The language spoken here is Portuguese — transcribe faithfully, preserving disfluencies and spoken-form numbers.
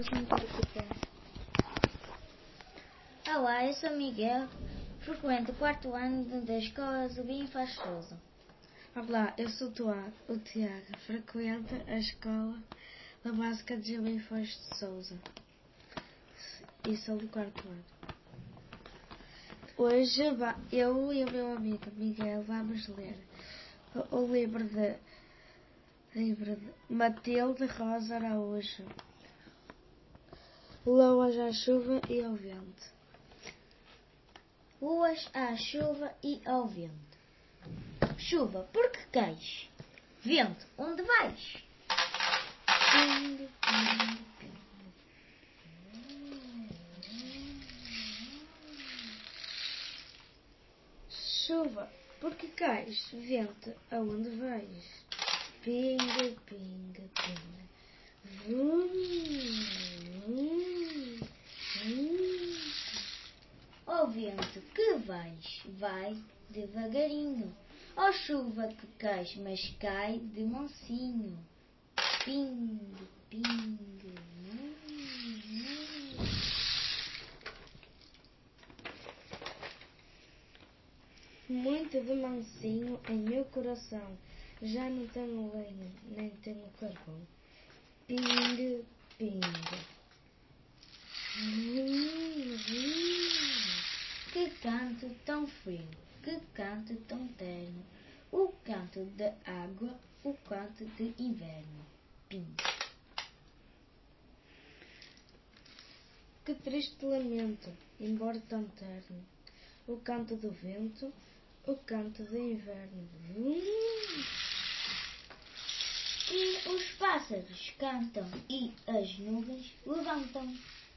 Deixa-me verificar. Olá, eu sou Miguel, frequento o quarto ano da Escola Zubim Faz Souza. Olá, eu sou o Tiago, o Tiago, frequento a Escola da Básica de Zubim Faz de Souza e sou do quarto ano. Hoje eu e o meu amigo Miguel vamos ler o livro de, livro de Matilde Rosa Araújo, Luas à Chuva e ao Vento. Luas à chuva e ao vento. Chuva, por que cais? Vento, onde vais? Ping, ping, ping. Chuva, por que cais? Vento, aonde vais? Pinga, pinga, pinga. Vum, vum, vum. Ó vento, que vais? Vai devagarinho. Ó chuva que cais, mas cai de mansinho. Ping, ping. Hum, hum. Muito de mansinho em meu coração, já não tenho lenha, nem tenho carvão. Ping, ping. Hum, hum. Que canto tão frio, que canto tão terno. O canto da água, o canto de inverno. Ping. Que triste lamento, embora tão terno. O canto do vento, o canto do inverno. Hum. E os pássaros cantam e as nuvens levantam.